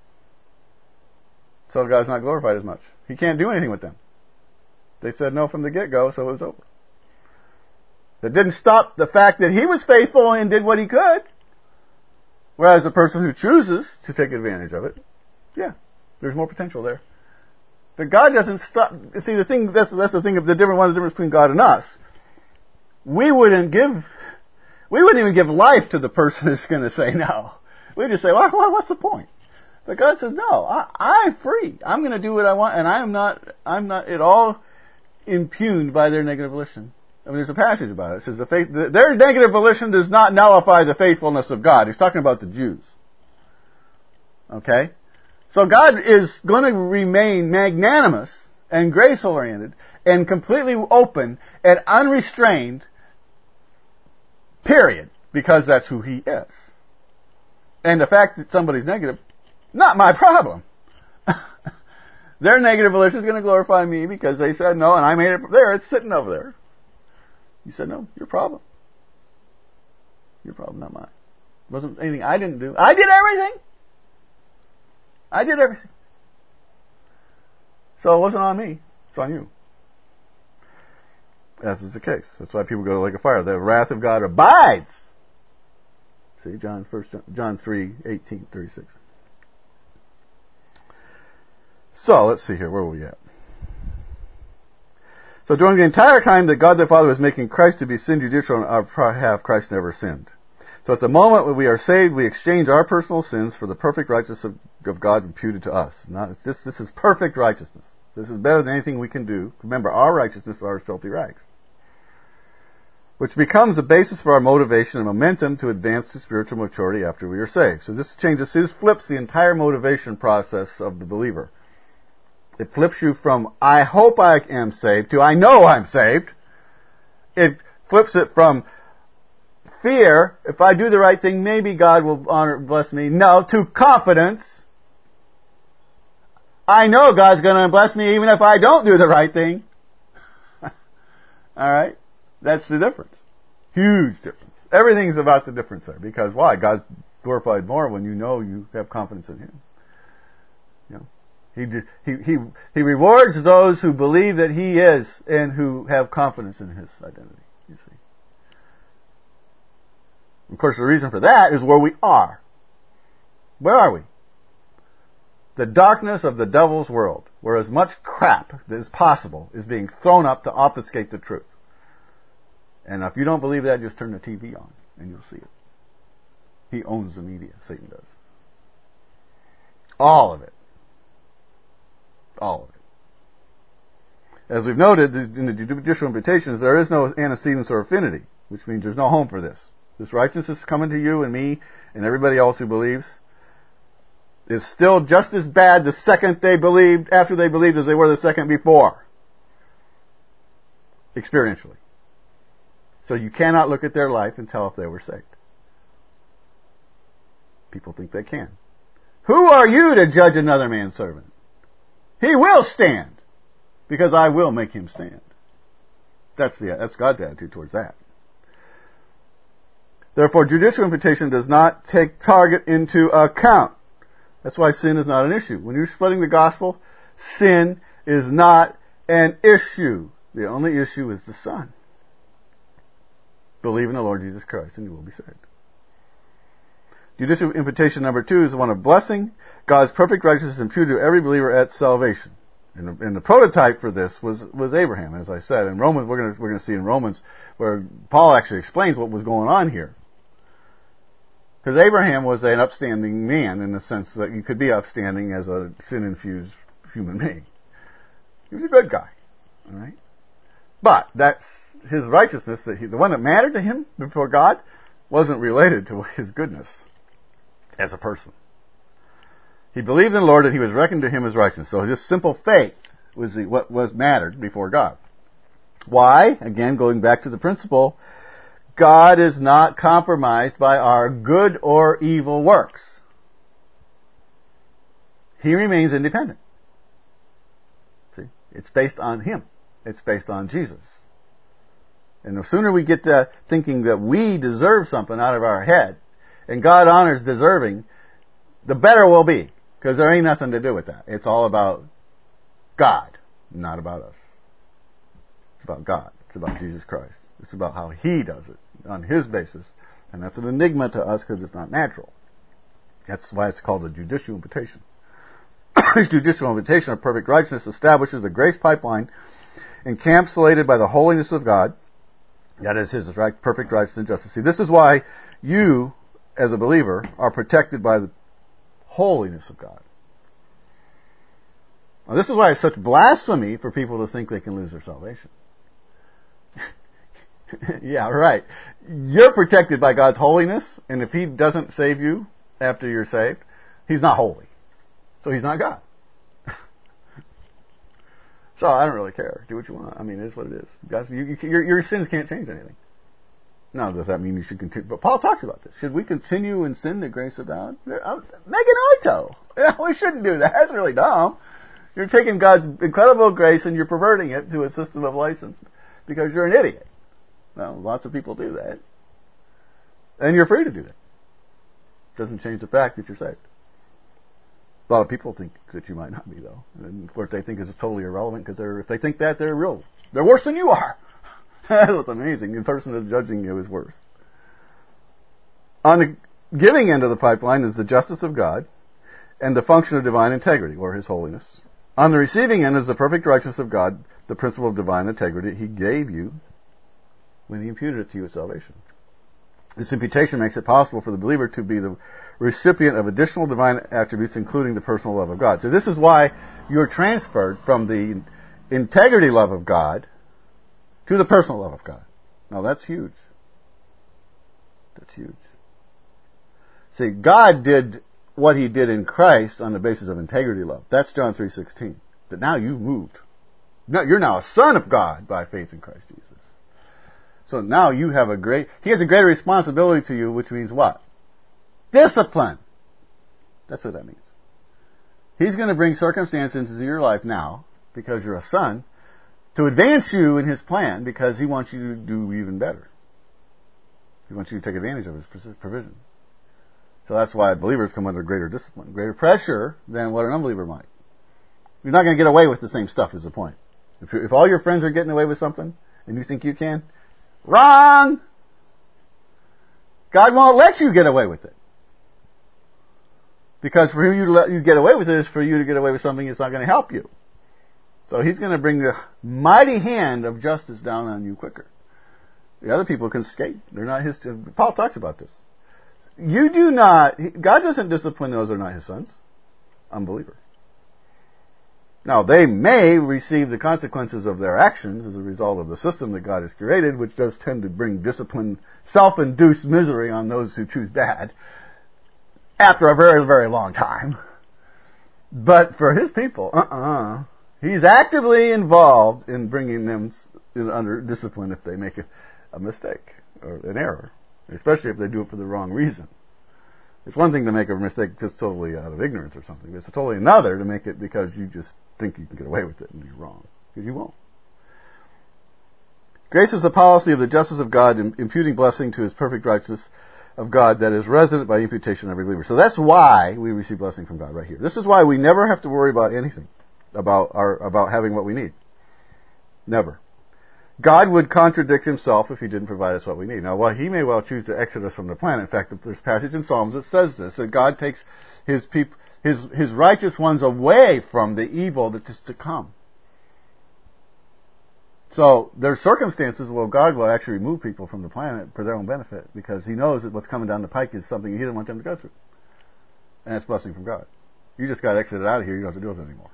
So God's not glorified as much. He can't do anything with them. They said no from the get-go, so it was over. That didn't stop the fact that He was faithful and did what He could. Whereas the person who chooses to take advantage of it, yeah, there's more potential there. But God doesn't stop. See, the thing, that's, that's the thing of the different, one of the difference between God and us. We wouldn't give, we wouldn't even give life to the person who's going to say no. We'd just say, well, what's the point? But God says, no, I, I'm free. I'm going to do what I want, and I'm not, I'm not at all impugned by their negative volition. I mean, there's a passage about it. It says the faith, the, their negative volition does not nullify the faithfulness of God. He's talking about the Jews. Okay? So God is going to remain magnanimous and grace-oriented and completely open and unrestrained, period, because that's who He is. And the fact that somebody's negative, not my problem. Their negative volition is going to glorify me because they said no, and I made it there. It's sitting over there. You said no, your problem. Your problem, not mine. It wasn't anything I didn't do. I did everything. I did everything. So it wasn't on me. It's on you. As is the case. That's why people go to the lake of fire. The wrath of God abides. See, John, first John three, eighteen, thirty-six. So, let's see here. Where were we at? So during the entire time that God the Father was making Christ to be sin judicial on our behalf, Christ never sinned. So at the moment when we are saved, we exchange our personal sins for the perfect righteousness of, of God imputed to us. Not, this, this is perfect righteousness. This is better than anything we can do. Remember, our righteousness are filthy rags. Which becomes the basis for our motivation and momentum to advance to spiritual maturity after we are saved. So this changes, this flips the entire motivation process of the believer. It flips you from, I hope I am saved, to, I know I'm saved. It flips it from fear, if I do the right thing, maybe God will honor, bless me, no, to confidence. I know God's going to bless me even if I don't do the right thing. Alright? That's the difference. Huge difference. Everything's about the difference there. Because why? God's glorified more when you know you have confidence in Him. You know? He, he, he, he rewards those who believe that He is and who have confidence in His identity. You see. Of course, the reason for that is where we are. Where are we? The darkness of the devil's world, where as much crap as possible is being thrown up to obfuscate the truth. And if you don't believe that, just turn the T V on and you'll see it. He owns the media. Satan does. All of it. All of it. As we've noted in the judicial imputations, there is no antecedence or affinity, which means there's no home for this. This righteousness coming to you and me and everybody else who believes is still just as bad the second they believed, after they believed, as they were the second before. Experientially. So you cannot look at their life and tell if they were saved. People think they can. Who are you to judge another man's servant? He will stand, because I will make him stand. That's the that's God's attitude towards that. Therefore, judicial imputation does not take target into account. That's why sin is not an issue. When you're spreading the gospel, sin is not an issue. The only issue is the Son. Believe in the Lord Jesus Christ and you will be saved. Judicial imputation number two is the one of blessing. God's perfect righteousness imputed to every believer at salvation. And the, and the prototype for this was, was Abraham, as I said. In Romans, we're going we're going to see in Romans where Paul actually explains what was going on here. Because Abraham was an upstanding man in the sense that you could be upstanding as a sin-infused human being. He was a good guy. All right? But that's his righteousness, that he, the one that mattered to him before God, wasn't related to his goodness as a person. He believed in the Lord and he was reckoned to him as righteousness. So just simple faith was the, what was mattered before God. Why? Again, going back to the principle, God is not compromised by our good or evil works. He remains independent. See? It's based on Him. It's based on Jesus. And the sooner we get to thinking that we deserve something out of our head, and God honors deserving, the better we'll be. Because there ain't nothing to do with that. It's all about God, not about us. It's about God. It's about Jesus Christ. It's about how He does it on His basis. And that's an enigma to us because it's not natural. That's why it's called a judicial imputation. His judicial invitation of perfect righteousness establishes the grace pipeline encapsulated by the holiness of God. That is His right, perfect righteousness and justice. See, this is why you, as a believer, are protected by the holiness of God. Now, this is why it's such blasphemy for people to think they can lose their salvation. Yeah, right. You're protected by God's holiness, and if He doesn't save you after you're saved, He's not holy. So He's not God. So I don't really care. Do what you want. I mean, it is what it is. Guys, you, you, your, your sins can't change anything. Now, does that mean you should continue? But Paul talks about this. Should we continue in sin that grace abound? Make an oito. We shouldn't do that. That's really dumb. You're taking God's incredible grace and you're perverting it to a system of license because you're an idiot. Well, lots of people do that. And you're free to do that. Doesn't change the fact that you're saved. A lot of people think that you might not be, though. And of course, they think it's totally irrelevant because they're, if they think that, they're real. They're worse than you are. That's what's amazing. The person that's judging you is worse. On the giving end of the pipeline is the justice of God and the function of divine integrity, or His holiness. On the receiving end is the perfect righteousness of God, the principle of divine integrity He gave you when He imputed it to you at salvation. This imputation makes it possible for the believer to be the recipient of additional divine attributes, including the personal love of God. So this is why you're transferred from the integrity love of God to the personal love of God. Now that's huge. That's huge. See, God did what He did in Christ on the basis of integrity love. That's John three sixteen. But now you've moved. Now, you're now a son of God by faith in Christ Jesus. So now you have a great, He has a greater responsibility to you, which means what? Discipline. That's what that means. He's going to bring circumstances into your life now, because you're a son, to advance you in His plan, because He wants you to do even better. He wants you to take advantage of His provision. So that's why believers come under greater discipline, greater pressure than what an unbeliever might. You're not going to get away with the same stuff is the point. If, if all your friends are getting away with something, and you think you can, wrong! God won't let you get away with it. Because for you to let you get away with it is for you to get away with something that's not going to help you. So He's going to bring the mighty hand of justice down on you quicker. The other people can escape. They're not His. Paul talks about this. You do not, God doesn't discipline those who are not His sons. Unbelievers. Now, they may receive the consequences of their actions as a result of the system that God has created, which does tend to bring discipline, self-induced misery on those who choose bad after a very, very long time. But for His people, uh-uh. He's actively involved in bringing them under discipline if they make a, a mistake or an error, especially if they do it for the wrong reason. It's one thing to make a mistake just totally out of ignorance or something, but it's totally another to make it because you just think you can get away with it and you're wrong. Because you won't. Grace is the policy of the justice of God, imputing blessing to His perfect righteousness of God that is resident by imputation of every believer. So that's why we receive blessing from God right here. This is why we never have to worry about anything, about our about having what we need. Never. God would contradict Himself if He didn't provide us what we need. Now, while He may well choose to exit us from the planet, in fact, there's a passage in Psalms that says this, that God takes His people, His, His righteous ones away from the evil that is to come. So, there's circumstances where God will actually remove people from the planet for their own benefit, because He knows that what's coming down the pike is something He didn't want them to go through. And it's blessing from God. You just got exited out of here, you don't have to deal with it anymore.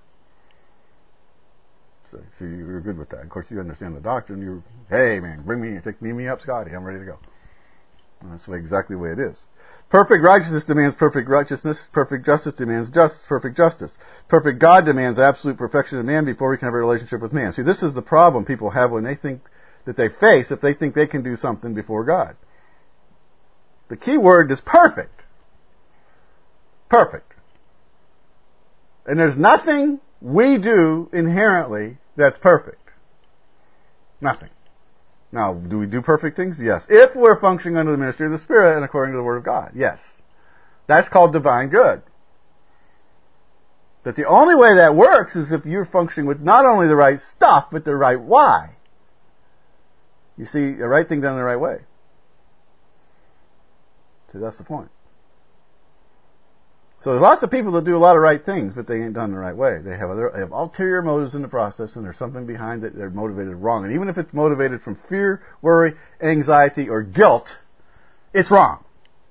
So, so you're good with that. Of course, you understand the doctrine. You're, hey man, bring me, take me, me up, Scotty. I'm ready to go. And that's exactly the way it is. Perfect righteousness demands perfect righteousness. Perfect justice demands just perfect justice. Perfect God demands absolute perfection of man before He can have a relationship with man. See, this is the problem people have when they think that they face if they think they can do something before God. The key word is perfect. Perfect. And there's nothing we do inherently that's perfect. Nothing. Now, do we do perfect things? Yes. If we're functioning under the ministry of the Spirit and according to the Word of God. Yes. That's called divine good. But the only way that works is if you're functioning with not only the right stuff, but the right why. You see, the right thing done the right way. So that's the point. So there's lots of people that do a lot of right things, but they ain't done the right way. They have other, they have ulterior motives in the process, and there's something behind it. They're motivated wrong. And even if it's motivated from fear, worry, anxiety, or guilt, it's wrong.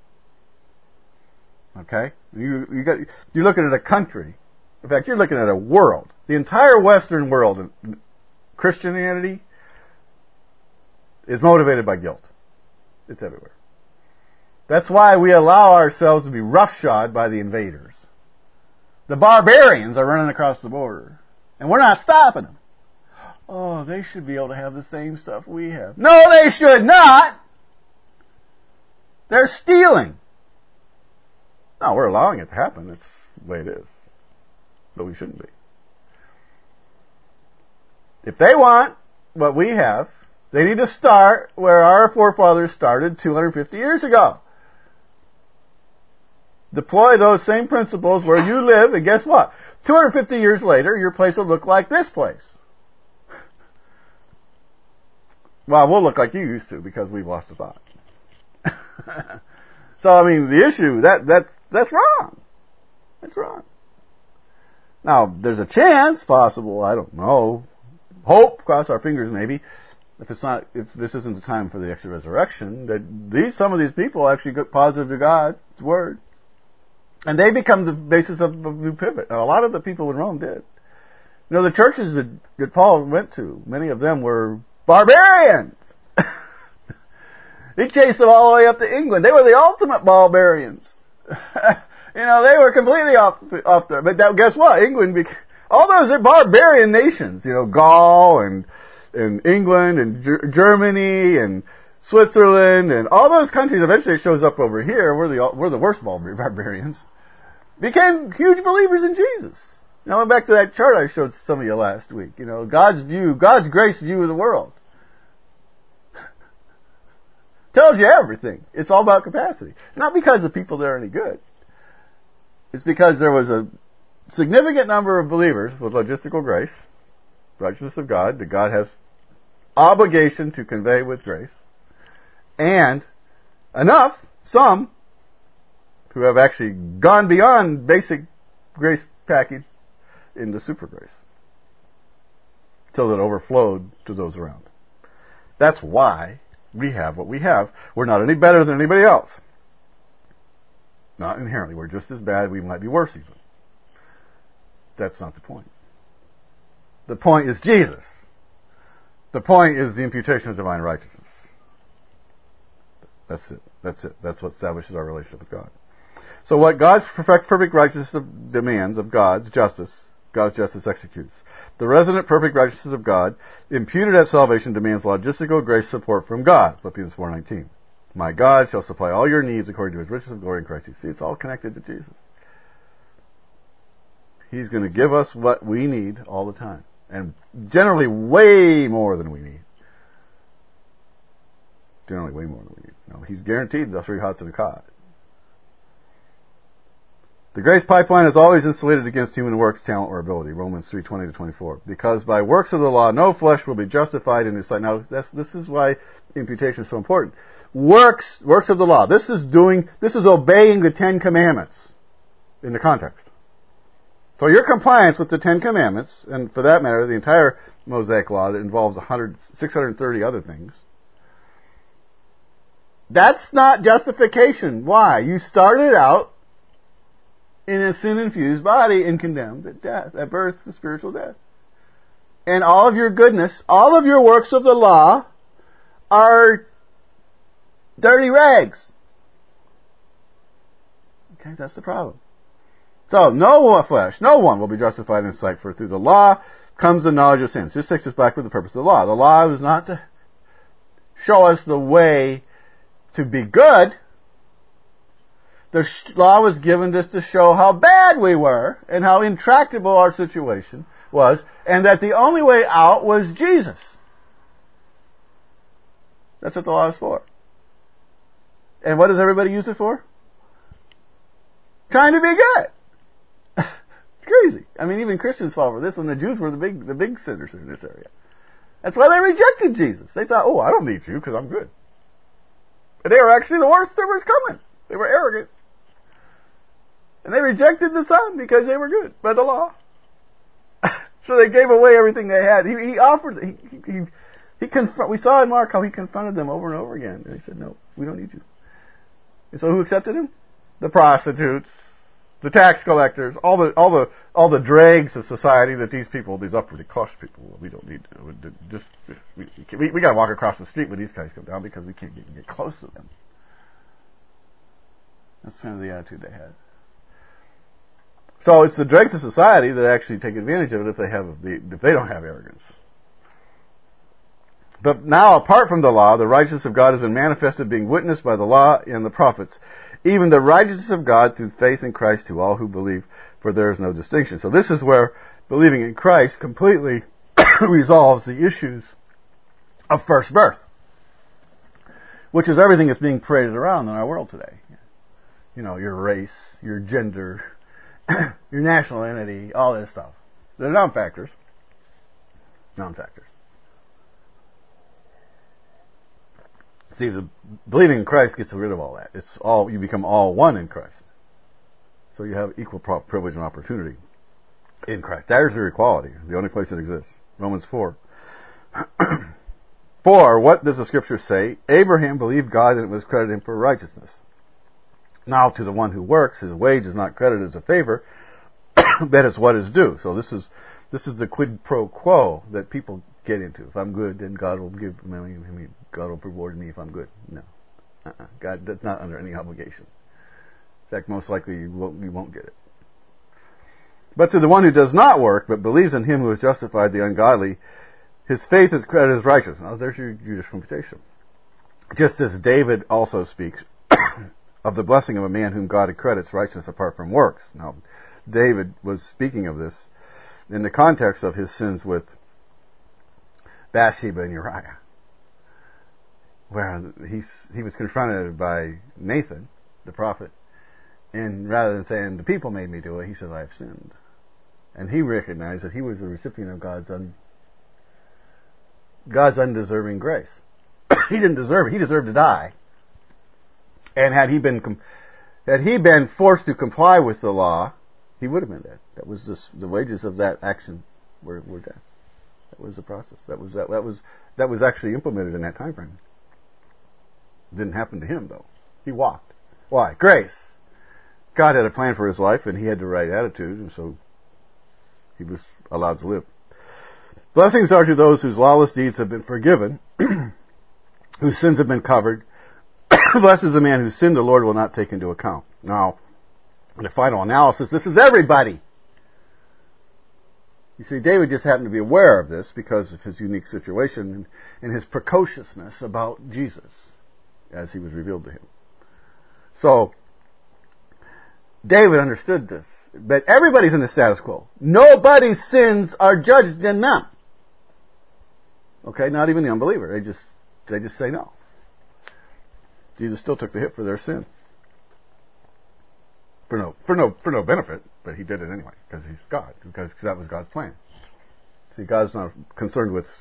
Okay? You, you got, you're looking at a country. In fact, you're looking at a world. The entire Western world, Christianity, is motivated by guilt. It's everywhere. That's why we allow ourselves to be roughshod by the invaders. The barbarians are running across the border, and we're not stopping them. Oh, they should be able to have the same stuff we have. No, they should not! They're stealing. No, we're allowing it to happen. It's the way it is. But we shouldn't be. If they want what we have, they need to start where our forefathers started two hundred fifty years ago. Deploy those same principles where you live, and guess what? two hundred fifty years later, your place will look like this place. Well, we'll look like you used to because we've lost the thought. So, I mean, the issue, that that's that's wrong. That's wrong. Now, there's a chance, possible, I don't know, hope, cross our fingers maybe, if it's not, if this isn't the time for the extra resurrection, that these, some of these people actually get positive to God's word. And they become the basis of a new pivot. And a lot of the people in Rome did. You know, the churches that, that Paul went to, many of them were barbarians. He chased them all the way up to England. They were the ultimate barbarians. You know, they were completely off, off there. But that, guess what? England, became, all those are barbarian nations. You know, Gaul and, and England and G- Germany and Switzerland and all those countries. Eventually it shows up over here. We're the, we're the worst barbarians. Became huge believers in Jesus. Now, I went back to that chart I showed some of you last week. You know, God's view, God's grace view of the world. Tells you everything. It's all about capacity. It's not because the people there are any good. It's because there was a significant number of believers with logistical grace, righteousness of God, that God has obligation to convey with grace, and enough, some, who have actually gone beyond basic grace package into super grace, so that it overflowed to those around. That's why we have what we have. We're not any better than anybody else. Not inherently. We're just as bad. We might be worse even. That's not the point. The point is Jesus. The point is the imputation of divine righteousness. That's it. That's it. That's what establishes our relationship with God. So what God's perfect, perfect righteousness demands of God's justice, God's justice executes. The resident perfect righteousness of God, imputed at salvation, demands logistical grace support from God. Philippians four nineteen. My God shall supply all your needs according to His riches of glory in Christ. You see, it's all connected to Jesus. He's going to give us what we need all the time. And generally way more than we need. Generally way more than we need. No, He's guaranteed the three hots in a cot. The grace pipeline is always insulated against human works, talent, or ability. Romans three twenty to twenty-four. Because by works of the law, no flesh will be justified in His sight. Now, that's, this is why imputation is so important. Works, works of the law. This is doing, this is obeying the Ten Commandments in the context. So your compliance with the Ten Commandments, and for that matter, the entire Mosaic Law that involves one hundred, six hundred thirty other things, that's not justification. Why? You started out in a sin-infused body and condemned at death, at birth to spiritual death. And all of your goodness, all of your works of the law are dirty rags. Okay, that's the problem. So, no flesh, no one will be justified in His sight, for through the law comes the knowledge of sins. This takes us back to the purpose of the law. The law was not to show us the way to be good. The law was given just to show how bad we were and how intractable our situation was, and that the only way out was Jesus. That's what the law is for. And what does everybody use it for? Trying to be good. It's crazy. I mean, even Christians fall for this, and the Jews were the big, the big sinners in this area. That's why they rejected Jesus. They thought, oh, I don't need you because I'm good. And they were actually the worst that was coming. They were arrogant. And they rejected the Son because they were good by the law. So they gave away everything they had. He, he offered, he, he, he confront, we saw in Mark how he confronted them over and over again. And he said, no, we don't need you. And so who accepted him? The prostitutes, the tax collectors, all the, all the, all the dregs of society that these people, these upwardly cautious people, we don't need to, just, we, we, we gotta walk across the street when these guys come down because we can't get, get close to them. That's kind of the attitude they had. So it's the dregs of society that actually take advantage of it if they have the, if they don't have arrogance. But now, apart from the law, the righteousness of God has been manifested, being witnessed by the law and the prophets, even the righteousness of God through faith in Christ to all who believe, for there is no distinction. So this is where believing in Christ completely resolves the issues of first birth, which is everything that's being paraded around in our world today. You know, your race, your gender, your national entity, all this stuff. They're non-factors. Non-factors. See, the believing in Christ gets rid of all that. It's all, you become all one in Christ. So you have equal privilege and opportunity in Christ. There's your equality, the only place it exists. Romans four. For, what does the scripture say? Abraham believed God and it was credited him for righteousness. Now to the one who works, his wage is not credited as a favor, but as what is due. So this is, this is the quid pro quo that people get into. If I'm good, then God will give me, I mean, God will reward me if I'm good. No. Uh-uh. God, that's not under any obligation. In fact, most likely you won't, you won't get it. But to the one who does not work, but believes in him who has justified the ungodly, his faith is credited as righteous. Now there's your judicial computation. Just as David also speaks of the blessing of a man whom God accredits righteousness apart from works. Now, David was speaking of this in the context of his sins with Bathsheba and Uriah, where he's, he was confronted by Nathan, the prophet, and rather than saying, the people made me do it, he said, I have sinned. And he recognized that he was the recipient of God's un, God's undeserving grace. He didn't deserve it. He deserved to die. And had he been had he been forced to comply with the law, he would have been dead. That was this, the wages of that action were, were death. That was the process. That was that, that was that was actually implemented in that time frame. It didn't happen to him though. He walked. Why? Grace. God had a plan for his life, and he had the right attitude, and so he was allowed to live. Blessings are to those whose lawless deeds have been forgiven, whose sins have been covered. Blessed is the man whose sin the Lord will not take into account. Now, in the final analysis, this is everybody. You see, David just happened to be aware of this because of his unique situation and, and his precociousness about Jesus as he was revealed to him. So, David understood this. But everybody's in the status quo. Nobody's sins are judged in them. Okay, not even the unbeliever. They just, they just say no. Jesus still took the hit for their sin. For no, for no, for no benefit, but he did it anyway, because he's God, because that was God's plan. See, God's not concerned with,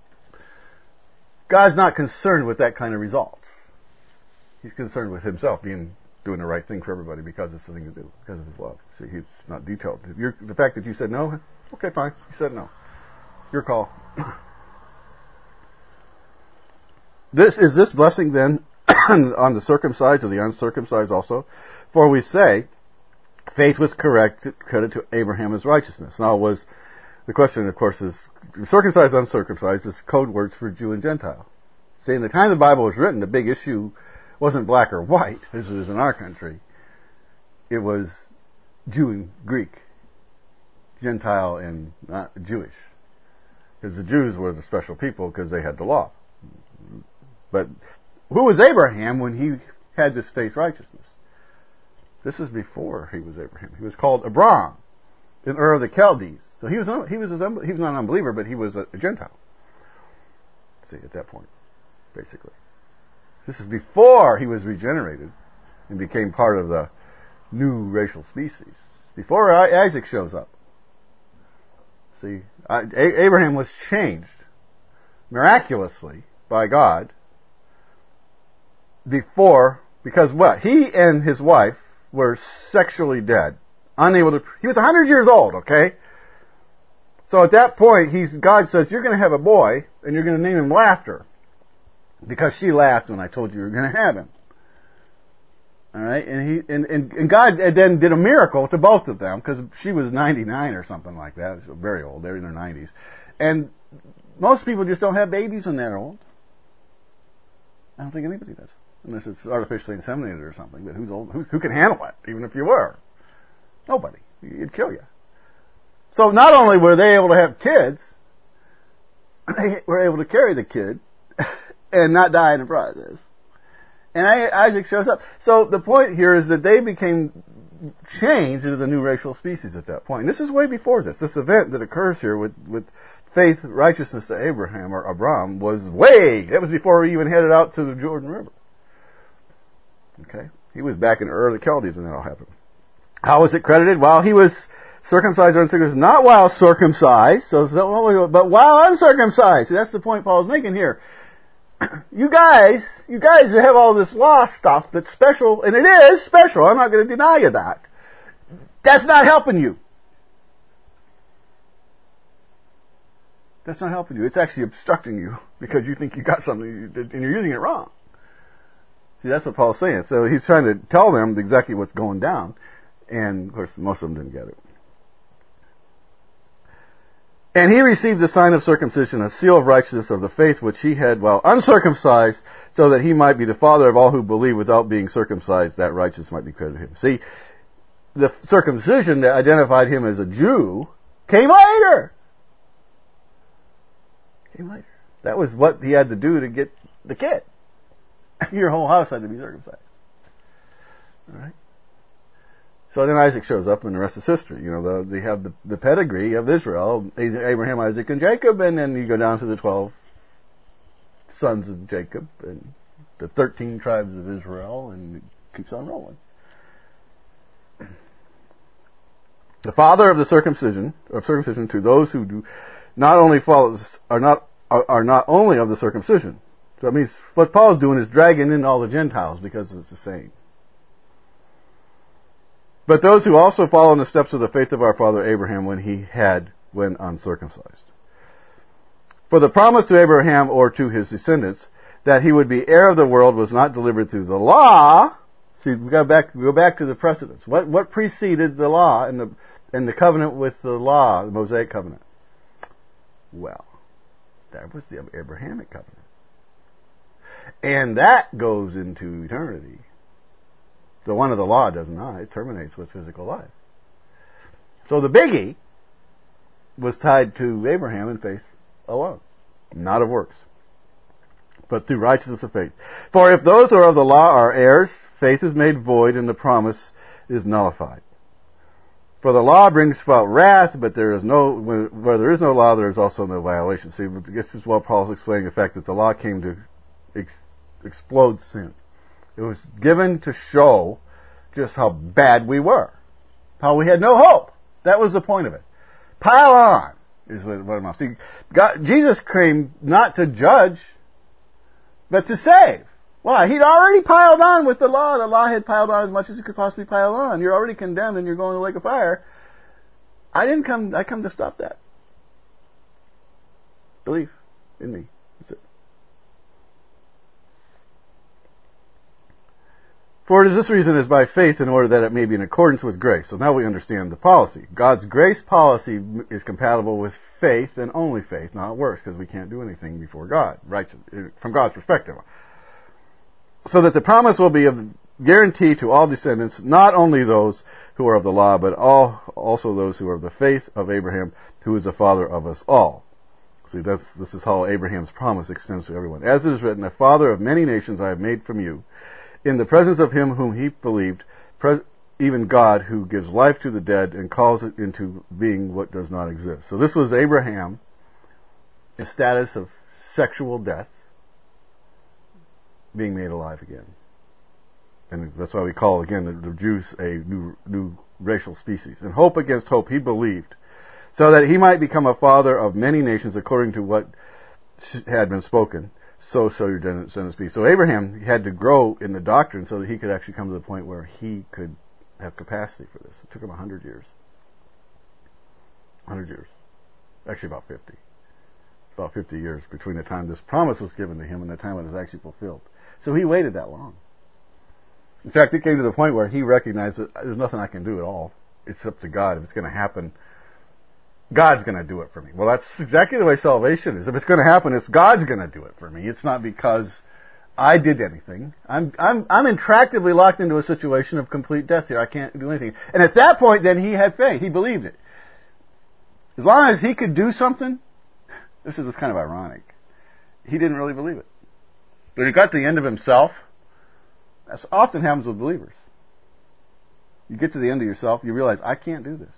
God's not concerned with that kind of results. He's concerned with himself being, doing the right thing for everybody because it's the thing to do, because of his love. See, he's not detailed. You're, the fact that you said no, okay, fine, you said no. Your call. This, is this blessing then on the circumcised or the uncircumcised also? For we say, faith was correct, credit to Abraham as righteousness. Now was, the question of course is, circumcised, uncircumcised is code words for Jew and Gentile. See, in the time the Bible was written, the big issue wasn't black or white, as it is in our country. It was Jew and Greek, Gentile and not Jewish. Because the Jews were the special people because they had the law. But who was Abraham when he had this faith righteousness? This is before he was Abraham. He was called Abram in Ur of the Chaldees. So he was he was he was not an unbeliever, but he was a, a Gentile. See, at that point, basically, this is before he was regenerated and became part of the new racial species. Before Isaac shows up. See, Abraham was changed miraculously by God before, because what? He and his wife were sexually dead. Unable to, he was one hundred years old, okay? So at that point, he's, God says, you're going to have a boy, and you're going to name him Laughter. Because she laughed when I told you you were going to have him. Alright? And he, and, and, and God then did a miracle to both of them, because she was ninety-nine or something like that. She was very old. They're in their nineties. And most people just don't have babies when they're old. I don't think anybody does. Unless it's artificially inseminated or something. But who's old? Who, who can handle it, even if you were? Nobody. It'd kill you. So not only were they able to have kids, they were able to carry the kid and not die in the process. And Isaac shows up. So the point here is that they became changed into the new racial species at that point. And this is way before this. This event that occurs here with, with faith, righteousness to Abraham, or Abram, was way, that was before he even headed out to the Jordan River. Okay? He was back in Ur of the Chaldees when that all happened. How was it credited? While he was circumcised or uncircumcised, not while circumcised, so, but while uncircumcised. See, that's the point Paul's making here. You guys, you guys have all this law stuff that's special, and it is special. I'm not going to deny you that. That's not helping you. That's not helping you. It's actually obstructing you because you think you got something and you're using it wrong. See, that's what Paul's saying. So he's trying to tell them exactly what's going down, and of course, most of them didn't get it. And he received the sign of circumcision, a seal of righteousness of the faith which he had while uncircumcised, so that he might be the father of all who believe without being circumcised, that righteousness might be credited to him. See, the circumcision that identified him as a Jew came later. Came later. That was what he had to do to get the kid. Your whole house had to be circumcised. All right? So then Isaac shows up, and the rest is history. You know, the, they have the, the pedigree of Israel, Abraham, Isaac, and Jacob, and then you go down to the twelve sons of Jacob, and the thirteen tribes of Israel, and it keeps on rolling. The father of the circumcision, of circumcision to those who do not only follow, are not, are, are not only of the circumcision. So that means what Paul's doing is dragging in all the Gentiles, because it's the same. But those who also follow in the steps of the faith of our father Abraham when he had, when uncircumcised. For the promise to Abraham or to his descendants that he would be heir of the world was not delivered through the law. See, we go back, go back to the precedents. What, what preceded the law and the, and the covenant with the law, the Mosaic covenant? Well, that was the Abrahamic covenant. And that goes into eternity. The one of the law does not. It terminates with physical life. So the biggie was tied to Abraham in faith alone, not of works, but through righteousness of faith. For if those who are of the law are heirs, faith is made void and the promise is nullified. For the law brings about wrath, but there is no, where there is no law, there is also no violation. See, this is what Paul's explaining the fact that the law came to ex- explode sin. It was given to show just how bad we were. How we had no hope. That was the point of it. Pile on is what I'm See, God, Jesus came not to judge, but to save. Why? He'd already piled on with the law. The law had piled on as much as it could possibly pile on. You're already condemned and you're going to the lake of fire. I didn't come, I come to stop that. Believe in me. That's it. For it is this reason is by faith in order that it may be in accordance with grace. So now we understand the policy. God's grace policy is compatible with faith and only faith, not works, because we can't do anything before God, right? From God's perspective. So that the promise will be of guarantee to all descendants, not only those who are of the law, but all, also those who are of the faith of Abraham, who is the father of us all. See, that's, this is how Abraham's promise extends to everyone. As it is written, a father of many nations I have made from you, in the presence of him whom he believed, pres- even God who gives life to the dead and calls it into being what does not exist. So this was Abraham, his status of sexual death, being made alive again. And that's why we call, again, the, the Jews a new, new racial species. And hope against hope, he believed, so that he might become a father of many nations according to what had been spoken. So shall your descendants be. So Abraham had to grow in the doctrine so that he could actually come to the point where he could have capacity for this. It took him a hundred years. A hundred years. Actually about fifty. About fifty years between the time this promise was given to him and the time it was actually fulfilled. So he waited that long. In fact, it came to the point where he recognized that there's nothing I can do at all. It's up to God. If it's going to happen, God's going to do it for me. Well, that's exactly the way salvation is. If it's going to happen, it's God's going to do it for me. It's not because I did anything. I'm, I'm, I'm intractably locked into a situation of complete death here. I can't do anything. And at that point, then he had faith. He believed it. As long as he could do something, this is kind of ironic. He didn't really believe it. When he got to the end of himself, that often happens with believers. You get to the end of yourself, you realize, I can't do this.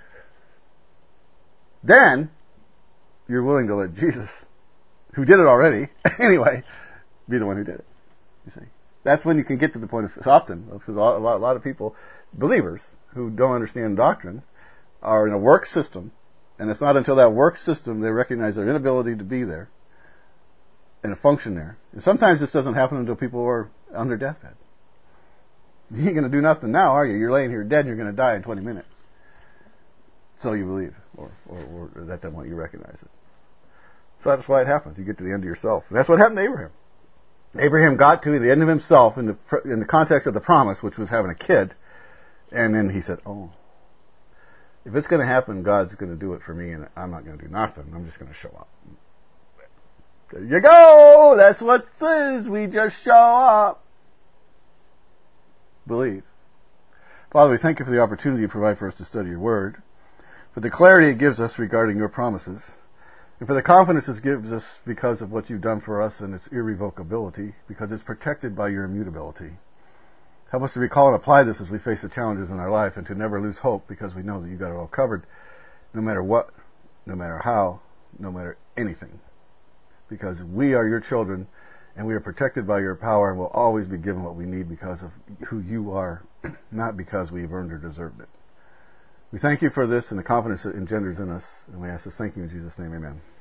Then, you're willing to let Jesus, who did it already, anyway, be the one who did it. You see? That's when you can get to the point of, often, because a lot, a lot of people, believers, who don't understand doctrine, are in a work system, and it's not until that work system they recognize their inability to be there, and to function there. And sometimes this doesn't happen until people are on their deathbed. You ain't going to do nothing now, are you? You're laying here dead and you're going to die in twenty minutes. So you believe, or, or, or at that point you recognize it. So that's why it happens. You get to the end of yourself. And that's what happened to Abraham. Abraham got to the end of himself in the, in the context of the promise, which was having a kid, and then he said, oh, if it's going to happen, God's going to do it for me, and I'm not going to do nothing. I'm just going to show up. There you go! That's what it says. We just show up. Believe. Father, we thank you for the opportunity you provide for us to study your word, for the clarity it gives us regarding your promises, and for the confidence it gives us because of what you've done for us and its irrevocability, because it's protected by your immutability. Help us to recall and apply this as we face the challenges in our life, and to never lose hope, because we know that you've got it all covered, no matter what, no matter how, no matter anything. Because we are your children, and we are protected by your power, and will always be given what we need because of who you are, not because we've earned or deserved it. We thank you for this and the confidence it engenders in us, and we ask this thank you in Jesus' name, amen.